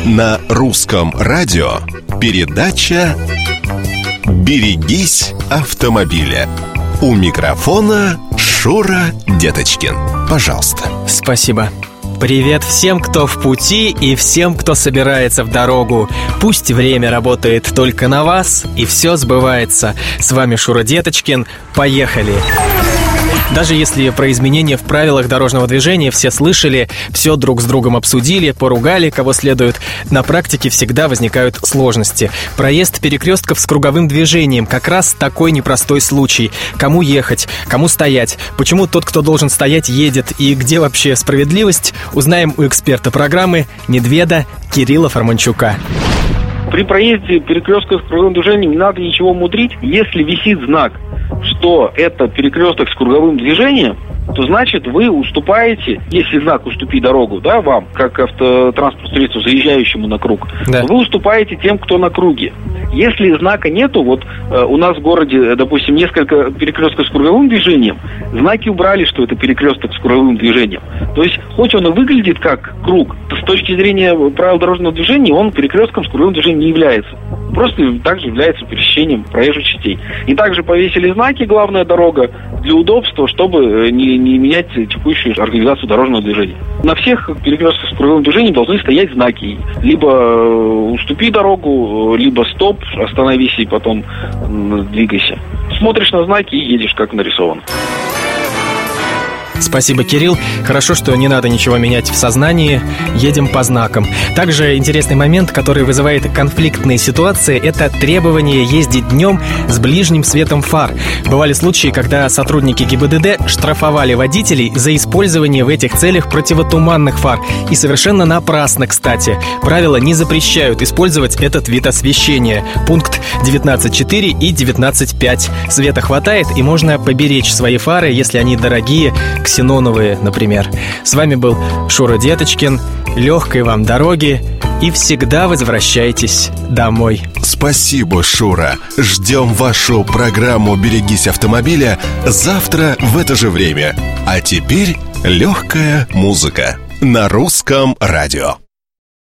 На русском радио передача «Берегись автомобиля». У микрофона Шура Деточкин. Пожалуйста. Спасибо. Привет всем, кто в пути, и всем, кто собирается в дорогу. Пусть время работает только на вас, и все сбывается. С вами Шура Деточкин. Поехали! Даже если про изменения в правилах дорожного движения все слышали, все друг с другом обсудили, поругали, кого следует, на практике всегда возникают сложности. Проезд перекрестков с круговым движением – как раз такой непростой случай. Кому ехать, кому стоять, почему тот, кто должен стоять, едет, и где вообще справедливость, узнаем у эксперта программы «Недведа» Кирилла Фарманчука. При проезде перекрестков с круговым движением не надо ничего мудрить. Если висит знак, что это перекресток с круговым движением, то значит вы уступаете, если знак «уступи дорогу», да, вам, как автотранспортному средству, заезжающему на круг, да, вы уступаете тем, кто на круге. Если знака нету, вот у нас в городе, допустим, несколько перекрестков с круговым движением, знаки убрали, что это перекресток с круговым движением. То есть, хоть он и выглядит как круг, то с точки зрения правил дорожного движения он перекрестком с круговым движением не является. Просто также является пересечением проезжих частей. И также повесили знаки «Главная дорога» для удобства, чтобы не менять текущую организацию дорожного движения. На всех перекрестках с круговым движением должны стоять знаки. Либо «Уступи дорогу», либо «Стоп», «Остановись» и потом «Двигайся». Смотришь на знаки и едешь, как нарисовано. Спасибо, Кирилл. Хорошо, что не надо ничего менять в сознании. Едем по знакам. Также интересный момент, который вызывает конфликтные ситуации, это требование ездить днем с ближним светом фар. Бывали случаи, когда сотрудники ГИБДД штрафовали водителей за использование в этих целях противотуманных фар. И совершенно напрасно, кстати. Правила не запрещают использовать этот вид освещения. Пункт 19.4 и 19.5. Света хватает, и можно поберечь свои фары, если они дорогие, ксеноновые, например. С вами был Шура Деточкин. Легкой вам дороги и всегда возвращайтесь домой. Спасибо, Шура. Ждем вашу программу «Берегись автомобиля» завтра в это же время. А теперь легкая музыка на русском радио.